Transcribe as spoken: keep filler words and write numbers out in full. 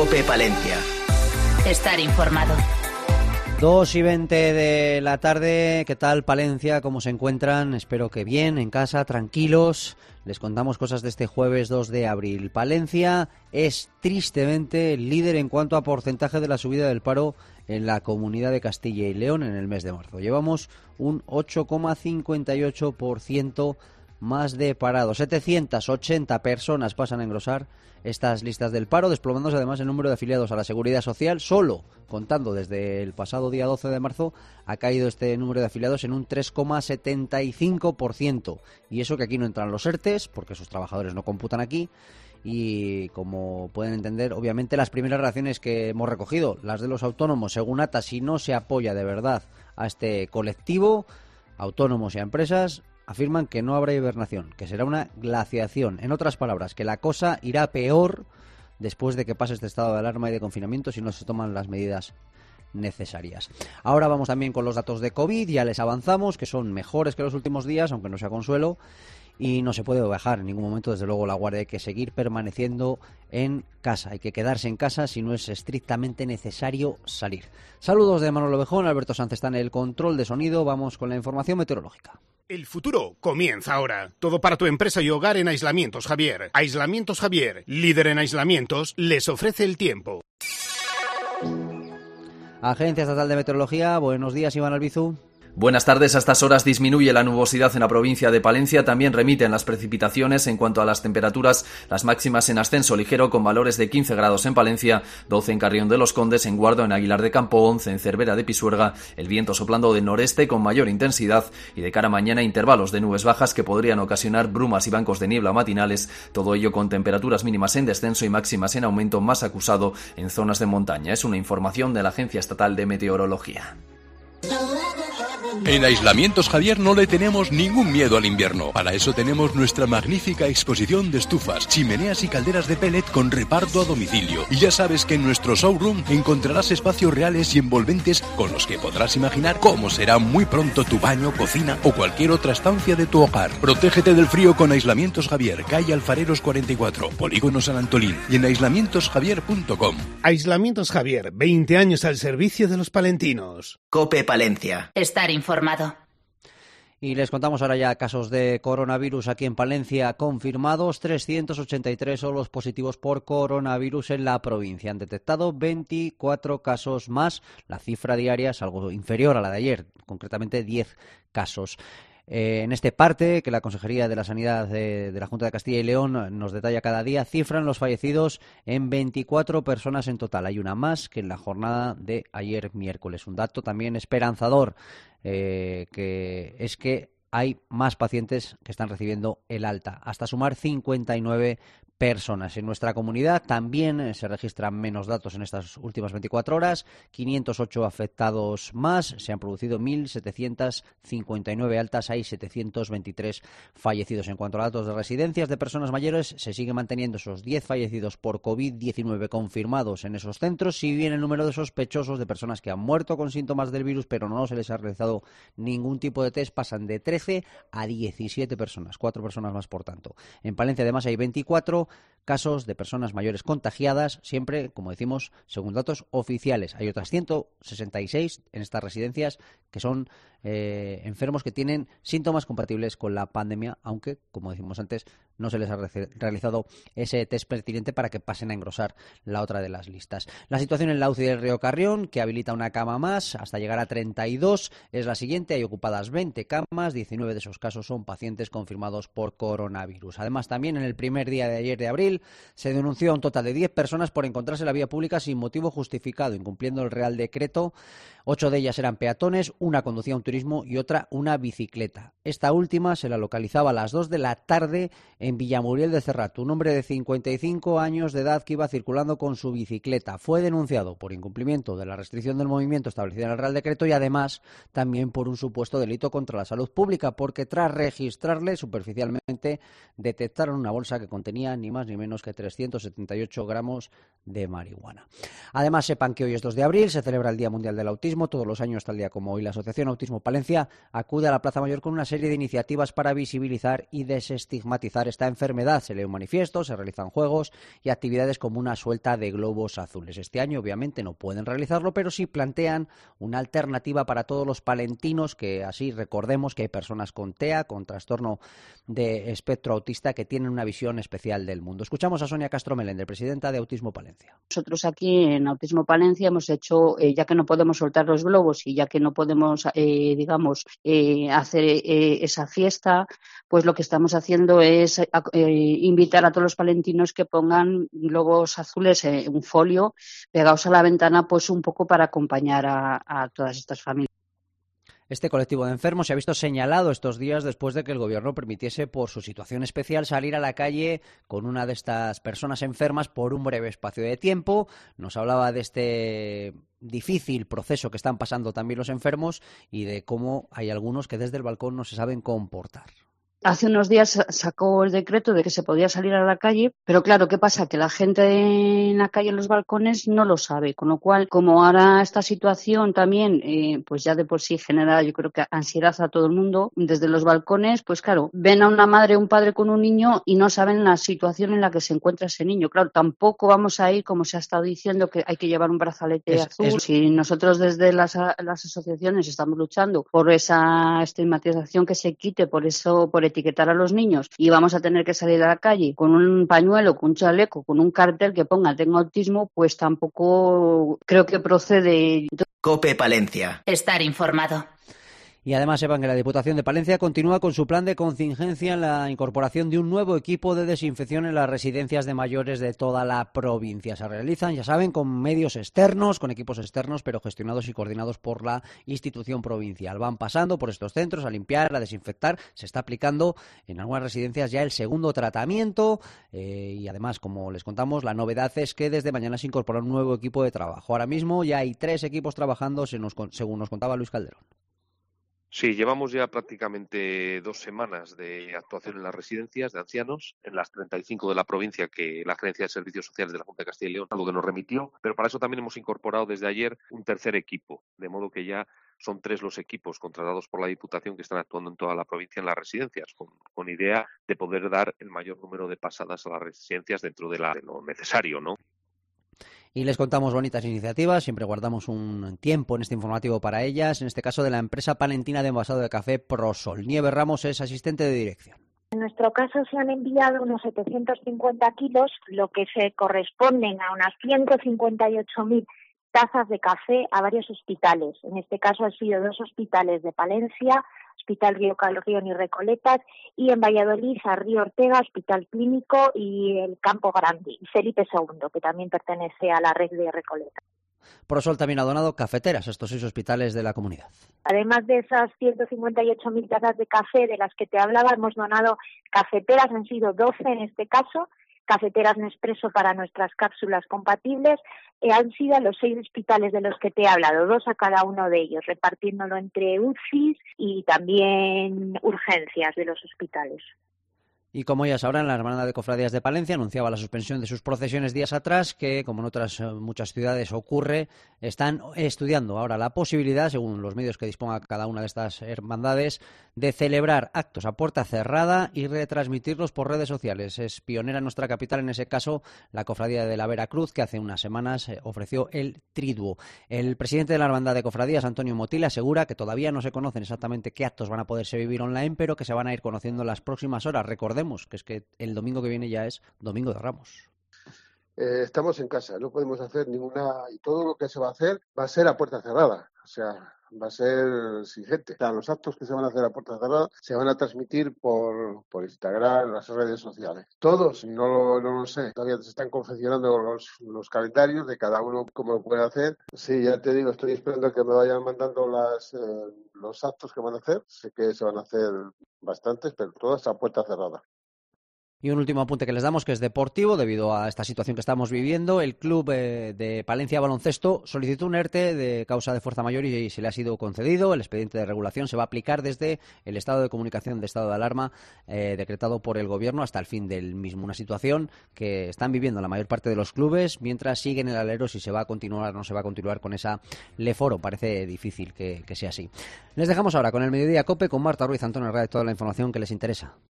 COPE Palencia. Estar informado. dos y veinte de la tarde, ¿qué tal Palencia? ¿Cómo se encuentran? Espero que bien, en casa, tranquilos. Les contamos cosas de este jueves dos de abril. Palencia es tristemente líder en cuanto a porcentaje de la subida del paro en la Comunidad de Castilla y León en el mes de marzo. Llevamos un ocho coma cincuenta y ocho por ciento más de parados. setecientas ochenta personas pasan a engrosar estas listas del paro, desplomándose además el número de afiliados a la Seguridad Social. Solo, contando desde el pasado día doce de marzo, ha caído este número de afiliados en un tres coma setenta y cinco por ciento. Y eso que aquí no entran los ERTES, porque sus trabajadores no computan aquí. Y como pueden entender, obviamente las primeras reacciones que hemos recogido, las de los autónomos, según A T A, si no se apoya de verdad a este colectivo, autónomos y a empresas, afirman que no habrá hibernación, que será una glaciación. En otras palabras, que la cosa irá peor después de que pase este estado de alarma y de confinamiento si no se toman las medidas necesarias. Ahora vamos también con los datos de COVID, ya les avanzamos, que son mejores que los últimos días, aunque no sea consuelo, y no se puede bajar en ningún momento, desde luego, la guardia. Hay que seguir permaneciendo en casa, hay que quedarse en casa si no es estrictamente necesario salir. Saludos de Manolo Bejón, Alberto Sánchez está en el control de sonido, vamos con la información meteorológica. El futuro comienza ahora. Todo para tu empresa y hogar en Aislamientos Javier. Aislamientos Javier, líder en aislamientos, les ofrece el tiempo. Agencia Estatal de Meteorología, buenos días, Iván Albizu. Buenas tardes. A estas horas disminuye la nubosidad en la provincia de Palencia. También remiten las precipitaciones. En cuanto a las temperaturas, las máximas en ascenso ligero con valores de quince grados en Palencia, doce en Carrión de los Condes, en Guardo, en Aguilar de Campo, once en Cervera de Pisuerga. El viento soplando de noreste con mayor intensidad y de cara a mañana intervalos de nubes bajas que podrían ocasionar brumas y bancos de niebla matinales. Todo ello con temperaturas mínimas en descenso y máximas en aumento más acusado en zonas de montaña. Es una información de la Agencia Estatal de Meteorología. En Aislamientos Javier no le tenemos ningún miedo al invierno. Para eso tenemos nuestra magnífica exposición de estufas, chimeneas y calderas de pellet con reparto a domicilio. Y ya sabes que en nuestro showroom encontrarás espacios reales y envolventes con los que podrás imaginar cómo será muy pronto tu baño, cocina o cualquier otra estancia de tu hogar. Protégete del frío con Aislamientos Javier, calle Alfareros cuarenta y cuatro, Polígono San Antolín, y en aislamientos javier punto com. Aislamientos Javier, veinte años al servicio de los palentinos. COPE Palencia. Estar informado. Y les contamos ahora ya casos de coronavirus aquí en Palencia confirmados. trescientos ochenta y tres son los positivos por coronavirus en la provincia. Han detectado veinticuatro casos más. La cifra diaria es algo inferior a la de ayer, concretamente diez casos. Eh, en este parte que la Consejería de la Sanidad de, de la Junta de Castilla y León nos detalla cada día, cifran los fallecidos en veinticuatro personas en total. Hay una más que en la jornada de ayer miércoles. Un dato también esperanzador, eh, que es que hay más pacientes que están recibiendo el alta, hasta sumar cincuenta y nueve personas. En nuestra comunidad también se registran menos datos en estas últimas veinticuatro horas, quinientos ocho afectados más, se han producido mil setecientos cincuenta y nueve altas, hay setecientos veintitrés fallecidos. En cuanto a datos de residencias de personas mayores, se sigue manteniendo esos diez fallecidos por COVID diecinueve confirmados en esos centros, si bien el número de sospechosos de personas que han muerto con síntomas del virus pero no se les ha realizado ningún tipo de test pasan de trece a diecisiete personas, cuatro personas más por tanto. En Palencia además hay veinticuatro casos de personas mayores contagiadas, siempre, como decimos, según datos oficiales. Hay otras ciento sesenta y seis en estas residencias que son eh, enfermos que tienen síntomas compatibles con la pandemia, aunque, como decimos antes, no se les ha re- realizado ese test pertinente para que pasen a engrosar la otra de las listas. La situación en la U C I del Río Carrión, que habilita una cama más hasta llegar a treinta y dos, es la siguiente. Hay ocupadas veinte camas, diecinueve de esos casos son pacientes confirmados por coronavirus. Además, también en el primer día de ayer de abril se denunció a un total de diez personas por encontrarse en la vía pública sin motivo justificado, incumpliendo el Real Decreto. Ocho de ellas eran peatones, una conducía un turismo y otra una bicicleta. Esta última se la localizaba a las dos de la tarde en Villamuriel de Cerrato. Un hombre de cincuenta y cinco años de edad que iba circulando con su bicicleta. Fue denunciado por incumplimiento de la restricción del movimiento establecida en el Real Decreto y además también por un supuesto delito contra la salud pública, porque tras registrarle superficialmente detectaron una bolsa que contenía ni más ni menos que trescientos setenta y ocho gramos de marihuana. Además, sepan que hoy es dos de abril, se celebra el Día Mundial del Autismo. Todos los años, tal día como hoy, la Asociación Autismo Palencia acude a la Plaza Mayor con una serie de iniciativas para visibilizar y desestigmatizar esta enfermedad. Se leen manifiestos, se realizan juegos y actividades como una suelta de globos azules. Este año obviamente no pueden realizarlo, pero sí plantean una alternativa para todos los palentinos, que así recordemos que hay personas con T E A, con trastorno de espectro autista, que tienen una visión especial del mundo. Escuchamos a Sonia Castro Melender, presidenta de Autismo Palencia. Nosotros aquí en Autismo Palencia hemos hecho, eh, ya que no podemos soltar los globos y ya que no podemos, eh, digamos, eh, hacer eh, esa fiesta, pues lo que estamos haciendo es eh, invitar a todos los palentinos que pongan globos azules en eh, un folio pegados a la ventana, pues un poco para acompañar a, a todas estas familias. Este colectivo de enfermos se ha visto señalado estos días después de que el gobierno permitiese, por su situación especial, salir a la calle con una de estas personas enfermas por un breve espacio de tiempo. Nos hablaba de este difícil proceso que están pasando también los enfermos y de cómo hay algunos que desde el balcón no se saben comportar. Hace unos días sacó el decreto de que se podía salir a la calle, pero claro, ¿qué pasa? Que la gente en la calle, en los balcones, no lo sabe, con lo cual, como ahora esta situación también, eh, pues ya de por sí genera, yo creo que ansiedad a todo el mundo, desde los balcones, pues claro, ven a una madre o un padre con un niño y no saben la situación en la que se encuentra ese niño. Claro, tampoco vamos a ir, como se ha estado diciendo, que hay que llevar un brazalete es, azul. Es... Si nosotros desde las, las asociaciones estamos luchando por esa estigmatización que se quite, por eso, por etiquetar a los niños, y vamos a tener que salir a la calle con un pañuelo, con un chaleco, con un cartel que ponga tengo autismo, pues tampoco creo que procede. COPE Palencia. Estar informado. Y además sepan que la Diputación de Palencia continúa con su plan de contingencia en la incorporación de un nuevo equipo de desinfección en las residencias de mayores de toda la provincia. Se realizan, ya saben, con medios externos, con equipos externos, pero gestionados y coordinados por la institución provincial. Van pasando por estos centros a limpiar, a desinfectar. Se está aplicando en algunas residencias ya el segundo tratamiento eh, y además, como les contamos, la novedad es que desde mañana se incorpora un nuevo equipo de trabajo. Ahora mismo ya hay tres equipos trabajando, según nos contaba Luis Calderón. Sí, llevamos ya prácticamente dos semanas de actuación en las residencias de ancianos, en las treinta y cinco de la provincia que la Gerencia de Servicios Sociales de la Junta de Castilla y León, algo que nos remitió, pero para eso también hemos incorporado desde ayer un tercer equipo, de modo que ya son tres los equipos contratados por la Diputación que están actuando en toda la provincia en las residencias, con, con idea de poder dar el mayor número de pasadas a las residencias dentro de, la, de lo necesario, ¿no? Y les contamos bonitas iniciativas, siempre guardamos un tiempo en este informativo para ellas, en este caso de la empresa palentina de envasado de café Prosol. Nieves Ramos es asistente de dirección. En nuestro caso se han enviado unos setecientos cincuenta kilos, lo que se corresponden a unas ciento cincuenta y ocho mil tazas de café a varios hospitales. En este caso han sido dos hospitales de Palencia, Hospital Río Calrión y Recoletas, y en Valladolid a Río Ortega, Hospital Clínico y el Campo Grande, y Felipe segundo, que también pertenece a la red de Recoletas. Prosol también ha donado cafeteras a estos seis hospitales de la comunidad. Además de esas ciento cincuenta y ocho mil tazas de café de las que te hablaba, hemos donado cafeteras, han sido doce en este caso, cafeteras Nespresso para nuestras cápsulas compatibles, eh, han sido a los seis hospitales de los que te he hablado, dos a cada uno de ellos, repartiéndolo entre U C Is y también urgencias de los hospitales. Y como ya sabrán, la Hermandad de Cofradías de Palencia anunciaba la suspensión de sus procesiones días atrás, que, como en otras muchas ciudades ocurre, están estudiando ahora la posibilidad, según los medios que disponga cada una de estas hermandades, de celebrar actos a puerta cerrada y retransmitirlos por redes sociales. Es pionera en nuestra capital, en ese caso, la Cofradía de la Veracruz, que hace unas semanas ofreció el triduo. El presidente de la Hermandad de Cofradías, Antonio Motil, asegura que todavía no se conocen exactamente qué actos van a poderse vivir online, pero que se van a ir conociendo en las próximas horas. Recordemos que es que el domingo que viene ya es Domingo de Ramos. Eh, estamos en casa, no podemos hacer ninguna, y todo lo que se va a hacer va a ser a puerta cerrada, o sea, va a ser sin gente. O sea, los actos que se van a hacer a puerta cerrada se van a transmitir por, por Instagram, las redes sociales. Todos, no lo, no lo sé, todavía se están confeccionando los, los calendarios de cada uno cómo lo puede hacer. Sí, ya te digo, estoy esperando que me vayan mandando las, eh, los actos que van a hacer. Sé que se van a hacer bastantes, pero todas a puerta cerrada. Y un último apunte que les damos, que es deportivo, debido a esta situación que estamos viviendo. El club eh, de Palencia Baloncesto solicitó un ERTE de causa de fuerza mayor y, y se le ha sido concedido. El expediente de regulación se va a aplicar desde el estado de comunicación de estado de alarma eh, decretado por el gobierno hasta el fin del mismo. Una situación que están viviendo la mayor parte de los clubes mientras siguen el alero si se va a continuar o no se va a continuar con esa leforo. Parece difícil que, que sea así. Les dejamos ahora con el Mediodía COPE, con Marta Ruiz, Antonio Herrera, toda la información que les interesa.